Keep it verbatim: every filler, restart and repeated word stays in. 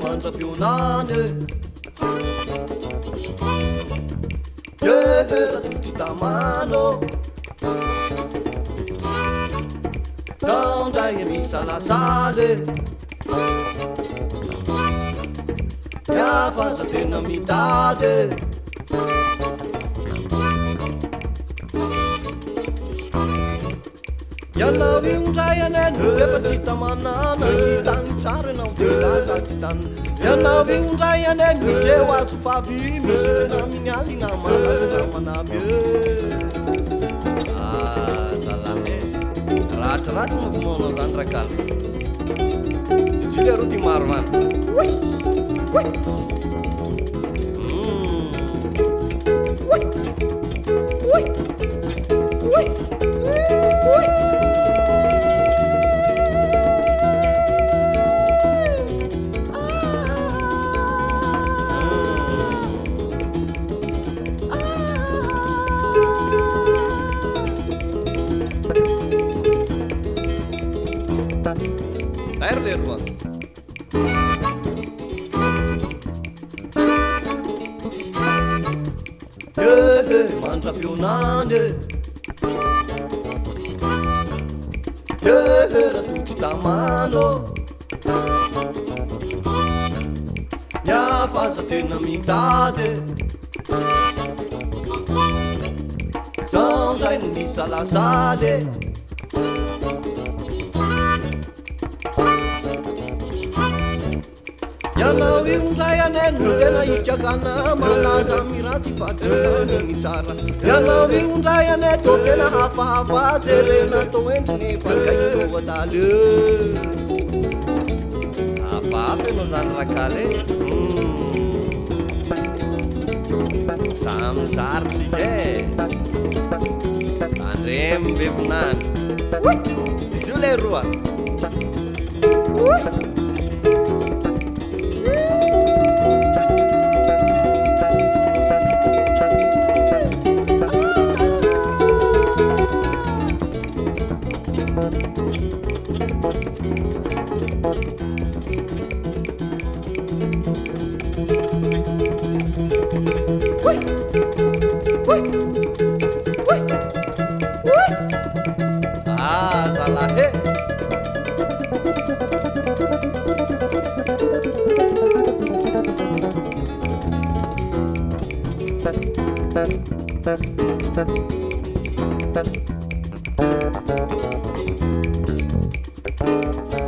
mandrapionany era tutti tamano Sondrai e misa la sale Ya fasa tena mitade Ianao io ndray aneno efa tsy tamanana hitany tsara nao de lasa tsy tanana Ianao io ndray aneno misy eo azo favy misy naminy alina manana manavy Ah, zalahy ratsiratsy movomonao zany rakala Tsitsy le roti maro vany Oy! Oy! Oy! Oy! Oy! Oy! Perde rua Eh, mandrapionany era tutti tamano Ya fasa tena mitady Sondray no misalasale Ianao io ndray aneno tena ikakana malaza miratsy fa tsy nanany tsara Ianao io ndray aneto tena hafahafa jerena to endriny fa kaito adaly hafahafa enao zany rakale Samy jarotsika e Andremy bevonany Ijo le roa Ah, zalahy e